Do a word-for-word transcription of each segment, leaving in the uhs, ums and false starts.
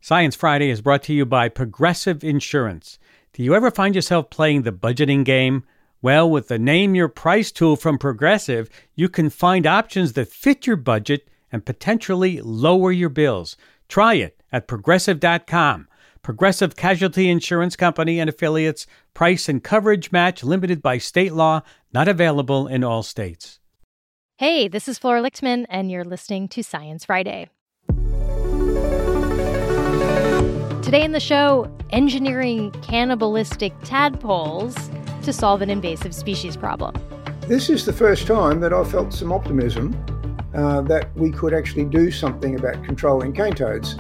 Science Friday is brought to you by Progressive Insurance. Do you ever find yourself playing the budgeting game? Well, with the Name Your Price tool from Progressive, you can find options that fit your budget and potentially lower your bills. Try it at progressive dot com. Progressive Casualty Insurance Company and Affiliates. Price and coverage match limited by state law. Not available in all states. Hey, this is Flora Lichtman, and you're listening to Science Friday. Today in the show, engineering cannibalistic tadpoles to solve an invasive species problem. This is the first time that I've felt some optimism uh, that we could actually do something about controlling cane toads.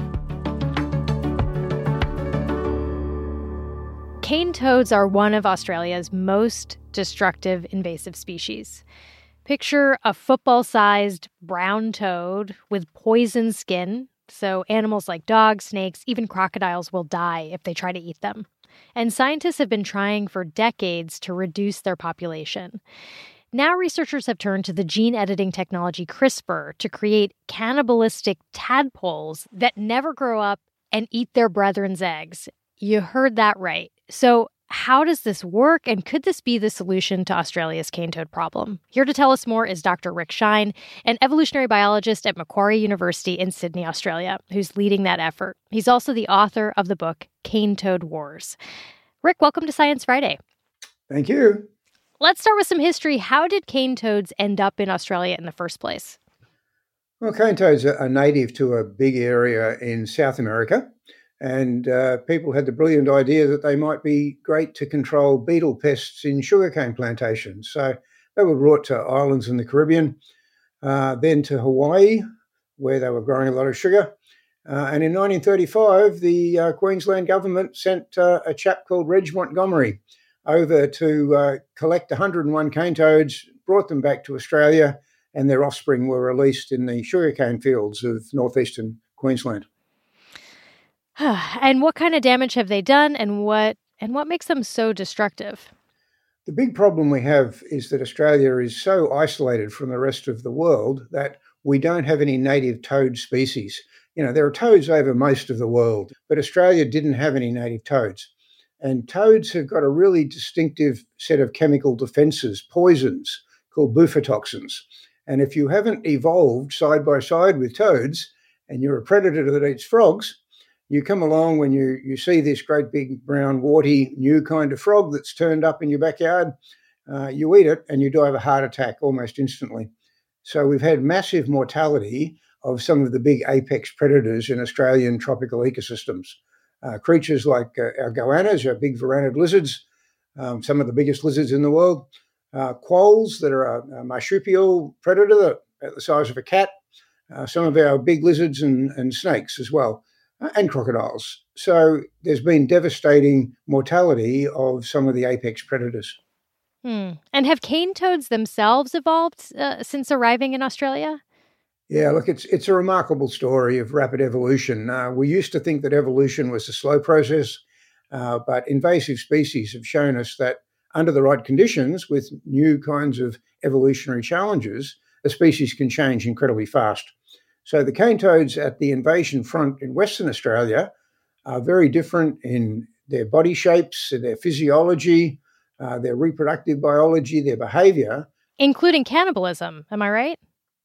Cane toads are one of Australia's most destructive invasive species. Picture a football-sized brown toad with poison skin, so animals like dogs, snakes, even crocodiles will die if they try to eat them. And scientists have been trying for decades to reduce their population. Now researchers have turned to the gene editing technology CRISPR to create cannibalistic tadpoles that never grow up and eat their brethren's eggs. You heard that right. So how does this work, and could this be the solution to Australia's cane toad problem? Here to tell us more is Doctor Rick Shine, an evolutionary biologist at Macquarie University in Sydney, Australia, who's leading that effort. He's also the author of the book Cane Toad Wars. Rick, welcome to Science Friday. Thank you. Let's start with some history. How did cane toads end up in Australia in the first place? Well, cane toads are native to a big area in South America. And uh, people had the brilliant idea that they might be great to control beetle pests in sugarcane plantations. So they were brought to islands in the Caribbean, uh, then to Hawaii, where they were growing a lot of sugar. Uh, and in nineteen thirty-five, the uh, Queensland government sent uh, a chap called Reg Montgomery over to uh, collect one hundred and one cane toads, brought them back to Australia, and their offspring were released in the sugarcane fields of northeastern Queensland. And what kind of damage have they done, and what and what makes them so destructive? The big problem we have is that Australia is so isolated from the rest of the world that we don't have any native toad species. You know, there are toads over most of the world, but Australia didn't have any native toads. And toads have got a really distinctive set of chemical defenses, poisons, called bufatoxins. And if you haven't evolved side by side with toads, and you're a predator that eats frogs, you come along when you, you see this great big brown warty new kind of frog that's turned up in your backyard, uh, you eat it and you die of a heart attack almost instantly. So we've had massive mortality of some of the big apex predators in Australian tropical ecosystems. Uh, creatures like uh, our goannas, our big varanid lizards, um, some of the biggest lizards in the world, uh, quolls that are a, a marsupial predator at the size of a cat, uh, some of our big lizards and, and snakes as well. And crocodiles. So there's been devastating mortality of some of the apex predators. Hmm. And have cane toads themselves evolved uh, since arriving in Australia? Yeah, look, it's it's a remarkable story of rapid evolution. Uh, we used to think that evolution was a slow process, uh, but invasive species have shown us that under the right conditions, with new kinds of evolutionary challenges, a species can change incredibly fast. So the cane toads at the invasion front in Western Australia are very different in their body shapes, their physiology, uh, their reproductive biology, their behaviour. Including cannibalism, am I right?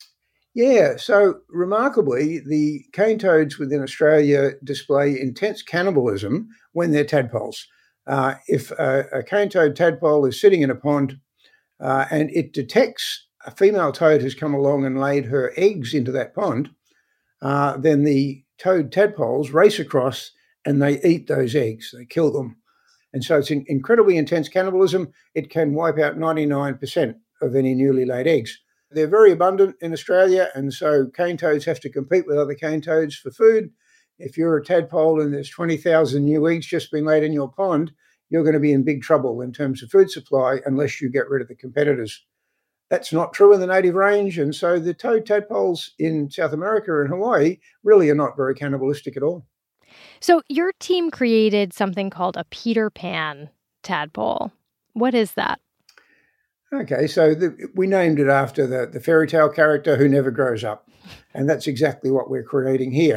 Yeah, so remarkably, the cane toads within Australia display intense cannibalism when they're tadpoles. Uh, if a, a cane toad tadpole is sitting in a pond uh, and it detects a female toad has come along and laid her eggs into that pond, uh, then the toad tadpoles race across and they eat those eggs. They kill them. And so it's in incredibly intense cannibalism. It can wipe out ninety-nine percent of any newly laid eggs. They're very abundant in Australia, and so cane toads have to compete with other cane toads for food. If you're a tadpole and there's twenty thousand new eggs just been laid in your pond, you're going to be in big trouble in terms of food supply unless you get rid of the competitors. That's not true in the native range, and so the toad tadpoles in South America and Hawaii really are not very cannibalistic at all. So your team created something called a Peter Pan tadpole. What is that? Okay, so the, we named it after the, the fairy tale character who never grows up, and that's exactly what we're creating here.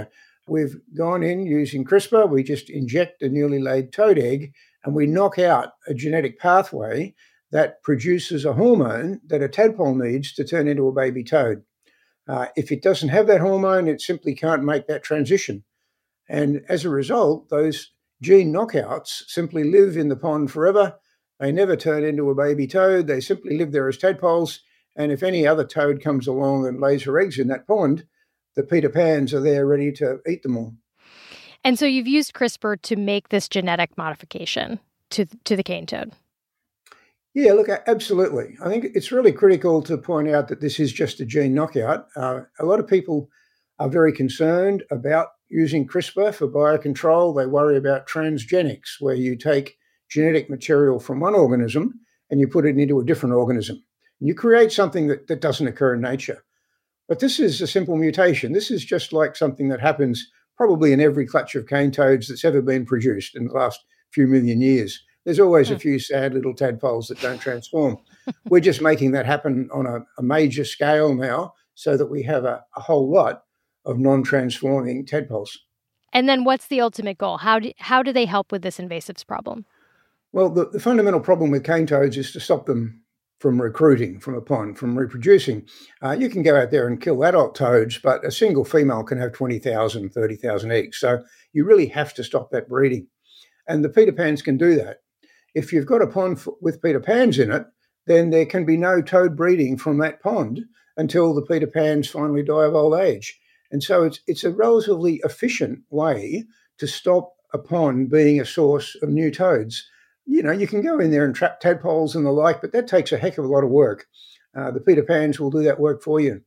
We've gone in using CRISPR, we just inject a newly laid toad egg and we knock out a genetic pathway that produces a hormone that a tadpole needs to turn into a baby toad. Uh, if it doesn't have that hormone, it simply can't make that transition. And as a result, those gene knockouts simply live in the pond forever. They never turn into a baby toad. They simply live there as tadpoles. And if any other toad comes along and lays her eggs in that pond, the Peter Pans are there ready to eat them all. And so you've used CRISPR to make this genetic modification to, to the cane toad. Yeah, look, absolutely. I think it's really critical to point out that this is just a gene knockout. Uh, a lot of people are very concerned about using CRISPR for biocontrol. They worry about transgenics, where you take genetic material from one organism and you put it into a different organism. And you create something that, that doesn't occur in nature. But this is a simple mutation. This is just like something that happens probably in every clutch of cane toads that's ever been produced in the last few million years. There's always a few sad little tadpoles that don't transform. We're just making that happen on a, a major scale now so that we have a, a whole lot of non-transforming tadpoles. And then what's the ultimate goal? How do, how do they help with this invasives problem? Well, the, the fundamental problem with cane toads is to stop them from recruiting from a pond, from reproducing. Uh, you can go out there and kill adult toads, but a single female can have twenty thousand, thirty thousand eggs. So you really have to stop that breeding. And the Peter Pans can do that. If you've got a pond f- with Peter Pans in it, then there can be no toad breeding from that pond until the Peter Pans finally die of old age. And so it's it's a relatively efficient way to stop a pond being a source of new toads. You know, you can go in there and trap tadpoles and the like, but that takes a heck of a lot of work. Uh, the Peter Pans will do that work for you.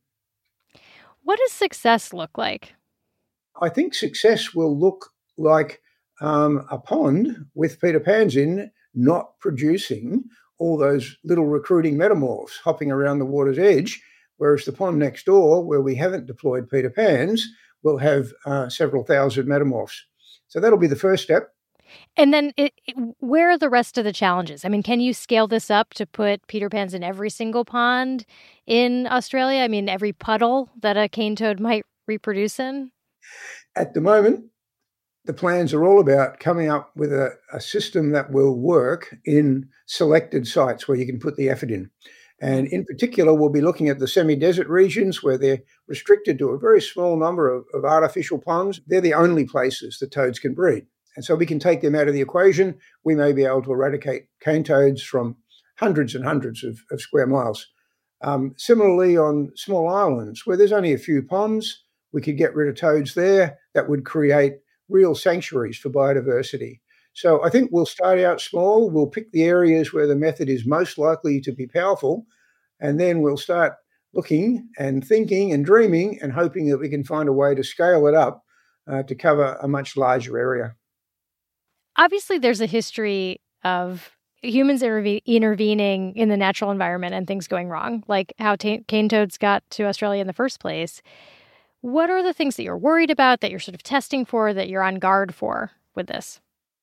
What does success look like? I think success will look like um, a pond with Peter Pans in, not producing all those little recruiting metamorphs hopping around the water's edge, whereas the pond next door, where we haven't deployed Peter Pans, will have uh, several thousand metamorphs. So that'll be the first step. And then it, it, where are the rest of the challenges? I mean, can you scale this up to put Peter Pans in every single pond in Australia? I mean, every puddle that a cane toad might reproduce in? At the moment, the plans are all about coming up with a, a system that will work in selected sites where you can put the effort in. And in particular, we'll be looking at the semi-desert regions where they're restricted to a very small number of, of artificial ponds. They're the only places that toads can breed. And so we can take them out of the equation. We may be able to eradicate cane toads from hundreds and hundreds of, of square miles. Um, similarly, on small islands where there's only a few ponds, we could get rid of toads there. That would create real sanctuaries for biodiversity. So I think we'll start out small. We'll pick the areas where the method is most likely to be powerful, and then we'll start looking and thinking and dreaming and hoping that we can find a way to scale it up uh, to cover a much larger area. Obviously, there's a history of humans interve- intervening in the natural environment and things going wrong, like how t- cane toads got to Australia in the first place. What are the things that you're worried about, that you're sort of testing for, that you're on guard for with this?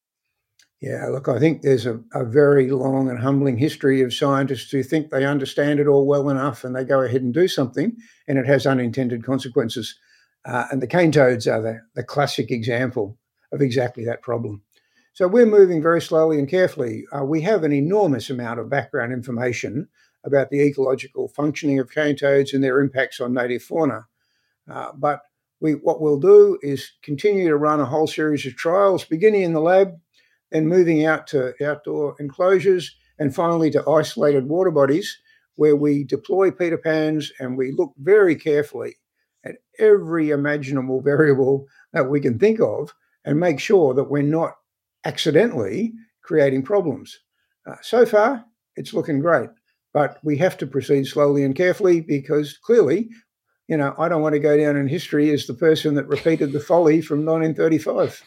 Yeah, look, I think there's a, a very long and humbling history of scientists who think they understand it all well enough and they go ahead and do something and it has unintended consequences. Uh, and the cane toads are the, the classic example of exactly that problem. So we're moving very slowly and carefully. Uh, we have an enormous amount of background information about the ecological functioning of cane toads and their impacts on native fauna. Uh, but we, what we'll do is continue to run a whole series of trials, beginning in the lab, then moving out to outdoor enclosures, and finally to isolated water bodies where we deploy Peter Pans and we look very carefully at every imaginable variable that we can think of and make sure that we're not accidentally creating problems. Uh, so far, it's looking great, but we have to proceed slowly and carefully because clearly, you know, I don't want to go down in history as the person that repeated the folly from nineteen thirty-five.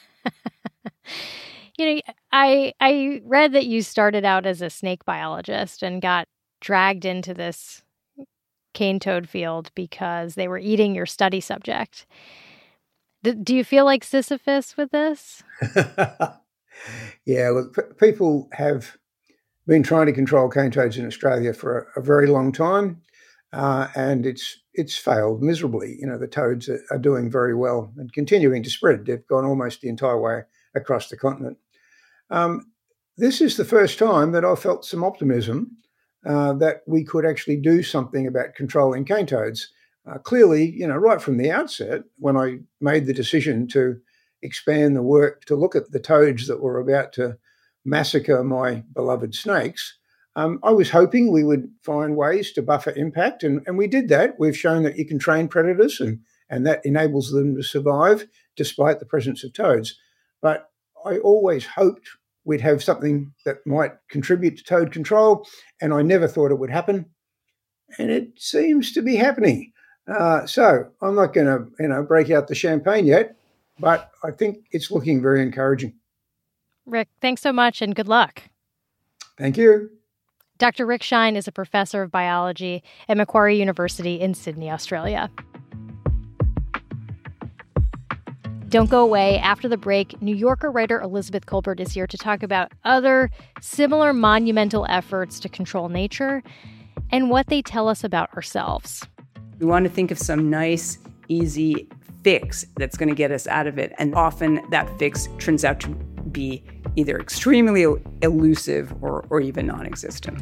You know, I I read that you started out as a snake biologist and got dragged into this cane toad field because they were eating your study subject. D- do you feel like Sisyphus with this? Yeah, look, p- people have been trying to control cane toads in Australia for a, a very long time. uh, and it's it's failed miserably. You know, the toads are, are doing very well and continuing to spread. They've gone almost the entire way across the continent. Um, this is the first time that I felt some optimism uh, that we could actually do something about controlling cane toads. Uh, clearly, you know, right from the outset, when I made the decision to expand the work to look at the toads that were about to massacre my beloved snakes, um, I was hoping we would find ways to buffer impact, and, and we did that. We've shown that you can train predators, and, and that enables them to survive despite the presence of toads. But I always hoped we'd have something that might contribute to toad control, and I never thought it would happen. And it seems to be happening. Uh, so I'm not going to, you know, break out the champagne yet, but I think it's looking very encouraging. Rick, thanks so much and good luck. Thank you. Doctor Rick Shine is a professor of biology at Macquarie University in Sydney, Australia. Don't go away. After the break, New Yorker writer Elizabeth Kolbert is here to talk about other similar monumental efforts to control nature and what they tell us about ourselves. We want to think of some nice, easy fix that's going to get us out of it. And often that fix turns out to be either extremely elusive or, or even non-existent.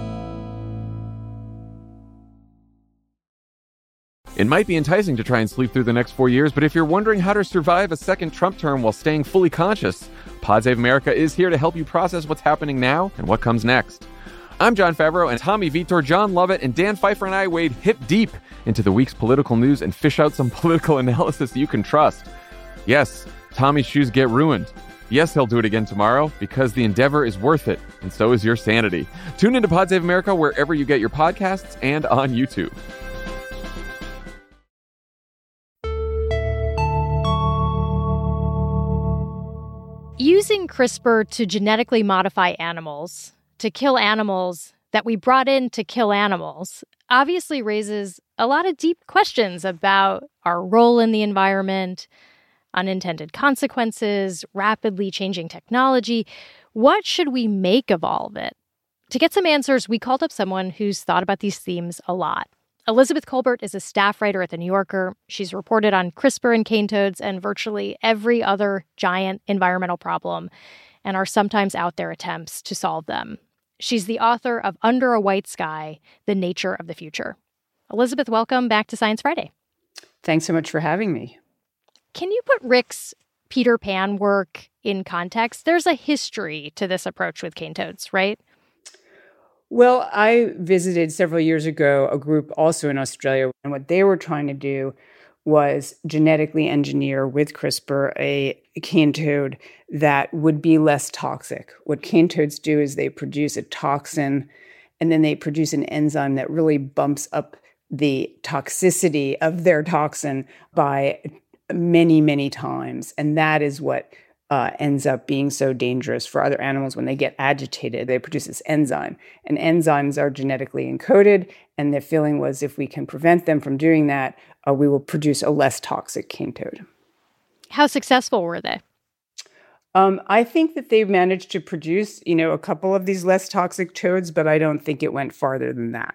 It might be enticing to try and sleep through the next four years, but if you're wondering how to survive a second Trump term while staying fully conscious, Pod Save America is here to help you process what's happening now and what comes next. I'm John Favreau, and Tommy Vitor, John Lovett, and Dan Pfeiffer and I wade hip deep into the week's political news and fish out some political analysis you can trust. Yes, Tommy's shoes get ruined. Yes, he'll do it again tomorrow, because the endeavor is worth it, and so is your sanity. Tune into Pod Save America wherever you get your podcasts and on YouTube. Using CRISPR to genetically modify animals, to kill animals that we brought in to kill animals, obviously raises a lot of deep questions about our role in the environment, unintended consequences, rapidly changing technology. What should we make of all of it? To get some answers, we called up someone who's thought about these themes a lot. Elizabeth Kolbert is a staff writer at The New Yorker. She's reported on CRISPR and cane toads and virtually every other giant environmental problem, and our sometimes out there attempts to solve them. She's the author of Under a White Sky, The Nature of the Future. Elizabeth, welcome back to Science Friday. Thanks so much for having me. Can you put Rick's Peter Pan work in context? There's a history to this approach with cane toads, right? Well, I visited several years ago a group also in Australia, and what they were trying to do was genetically engineer with CRISPR a cane toad that would be less toxic. What cane toads do is they produce a toxin, and then they produce an enzyme that really bumps up the toxicity of their toxin by many, many times. And that is what uh, ends up being so dangerous for other animals. When they get agitated, they produce this enzyme. And enzymes are genetically encoded. And the feeling was if we can prevent them from doing that, uh, we will produce a less toxic cane toad. How successful were they? Um, I think that they've managed to produce, you know, a couple of these less toxic toads, but I don't think it went farther than that.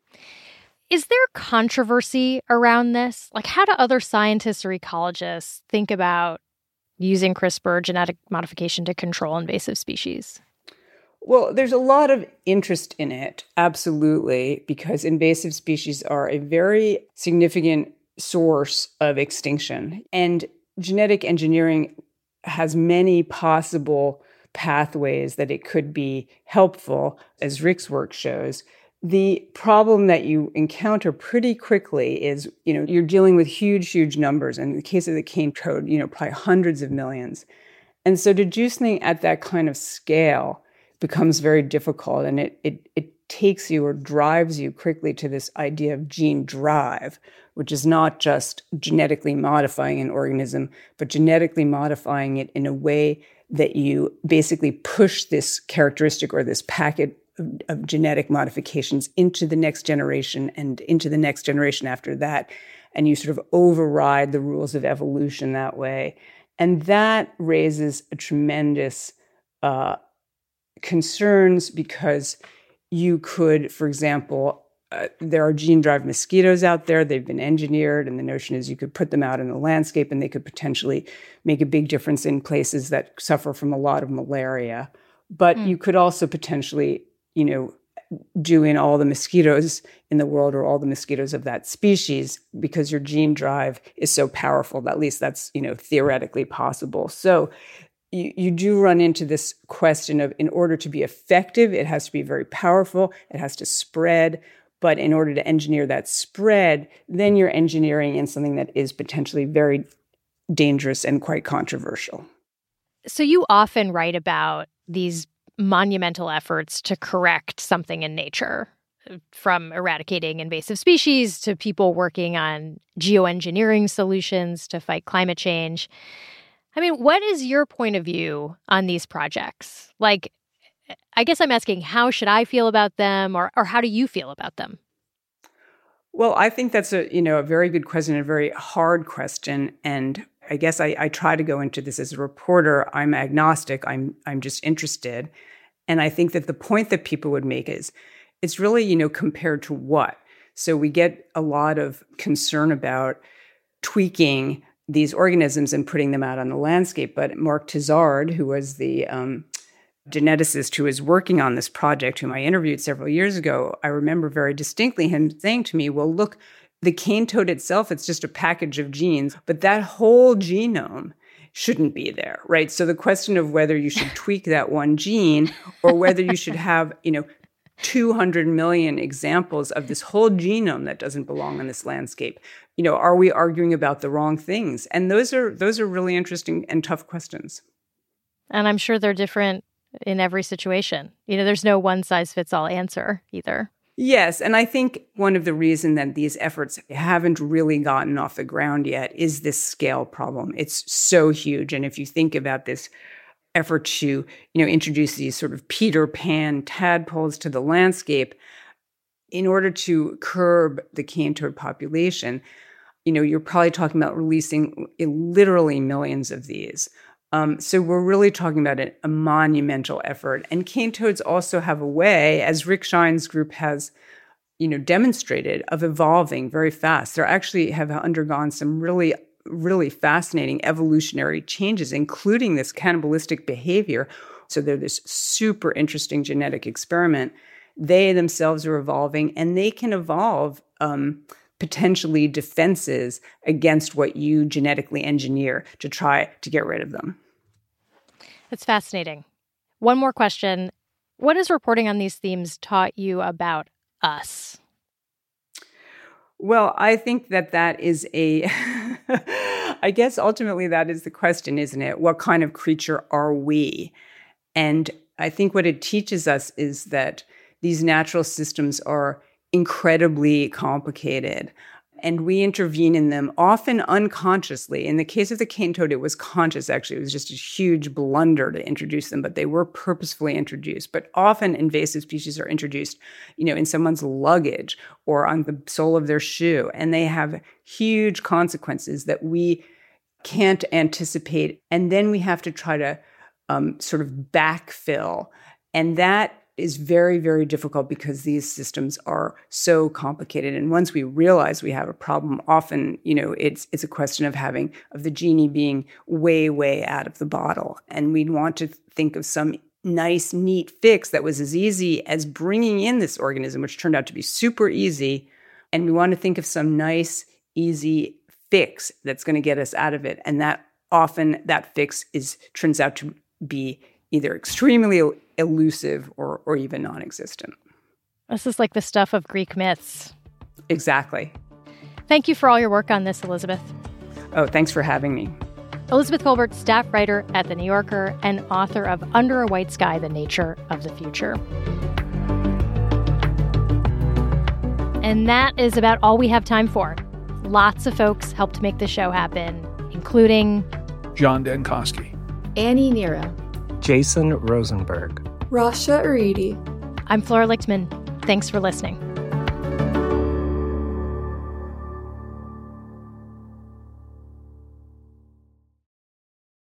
Is there controversy around this? Like, how do other scientists or ecologists think about using CRISPR, genetic modification, to control invasive species? Well, there's a lot of interest in it, absolutely, because invasive species are a very significant source of extinction. And genetic engineering has many possible pathways that it could be helpful, as Rick's work shows. The problem that you encounter pretty quickly is, you know, you're dealing with huge, huge numbers. In the case of the cane toad, you know, probably hundreds of millions. And so to do something at that kind of scale becomes very difficult. And it it it takes you or drives you quickly to this idea of gene drive, which is not just genetically modifying an organism, but genetically modifying it in a way that you basically push this characteristic or this packet of, of genetic modifications into the next generation and into the next generation after that. And you sort of override the rules of evolution that way. And that raises a tremendous uh, concerns because you could, for example, uh, there are gene-drive mosquitoes out there. They've been engineered, and the notion is you could put them out in the landscape and they could potentially make a big difference in places that suffer from a lot of malaria. But mm. you could also potentially, you know, do in all the mosquitoes in the world or all the mosquitoes of that species, because your gene drive is so powerful. At least that's, you know, theoretically possible. So you, you do run into this question of, in order to be effective, it has to be very powerful, it has to spread. But in order to engineer that spread, then you're engineering in something that is potentially very dangerous and quite controversial. So you often write about these monumental efforts to correct something in nature, from eradicating invasive species to people working on geoengineering solutions to fight climate change. I mean, what is your point of view on these projects? Like, I guess I'm asking, how should I feel about them, or, or how do you feel about them? Well, I think that's a, you know, a very good question, a very hard question. And I guess I, I try to go into this as a reporter. I'm agnostic. I'm I'm just interested. And I think that the point that people would make is, it's really, you know, compared to what? So we get a lot of concern about tweaking these organisms and putting them out on the landscape. But Mark Tizard, who was the um, geneticist who was working on this project, whom I interviewed several years ago, I remember very distinctly him saying to me, well, look, the cane toad itself, it's just a package of genes, but that whole genome shouldn't be there, right? So the question of whether you should tweak that one gene or whether you should have, you know, two hundred million examples of this whole genome that doesn't belong in this landscape, you know, are we arguing about the wrong things? And those are those are really interesting and tough questions. And I'm sure they're different in every situation. You know, there's no one-size-fits-all answer either. Yes, and I think one of the reasons that these efforts haven't really gotten off the ground yet is this scale problem. It's so huge. And if you think about this effort to, you know, introduce these sort of Peter Pan tadpoles to the landscape, in order to curb the cane toad population, you know, you're probably talking about releasing literally millions of these. Um, so we're really talking about a, a monumental effort. And cane toads also have a way, as Rick Shine's group has, you know, demonstrated, of evolving very fast. They actually have undergone some really, really fascinating evolutionary changes, including this cannibalistic behavior. So they're this super interesting genetic experiment. They themselves are evolving, and they can evolve um, potentially defenses against what you genetically engineer to try to get rid of them. That's fascinating. One more question. What has reporting on these themes taught you about us? Well, I think that that is a, I guess ultimately that is the question, isn't it? What kind of creature are we? And I think what it teaches us is that these natural systems are incredibly complicated, and we intervene in them often unconsciously. In the case of the cane toad, it was conscious, actually. It was just a huge blunder to introduce them, but they were purposefully introduced. But often invasive species are introduced, you know, in someone's luggage or on the sole of their shoe, and they have huge consequences that we can't anticipate. And then we have to try to um, sort of backfill. And that is very, very difficult because these systems are so complicated. And once we realize we have a problem, often, you know, it's it's a question of having, of the genie being way, way out of the bottle. And we'd want to think of some nice, neat fix that was as easy as bringing in this organism, which turned out to be super easy. And we want to think of some nice, easy fix that's going to get us out of it. And that often that fix is turns out to be either extremely elusive or, or even non-existent. This is like the stuff of Greek myths. Exactly. Thank you for all your work on this, Elizabeth. Oh, thanks for having me. Elizabeth Kolbert, staff writer at The New Yorker and author of Under a White Sky, The Nature of the Future. And that is about all we have time for. Lots of folks helped make the show happen, including John Dankosky, Annie Nero, Jason Rosenberg, Rasha Aridi. I'm Flora Lichtman. Thanks for listening.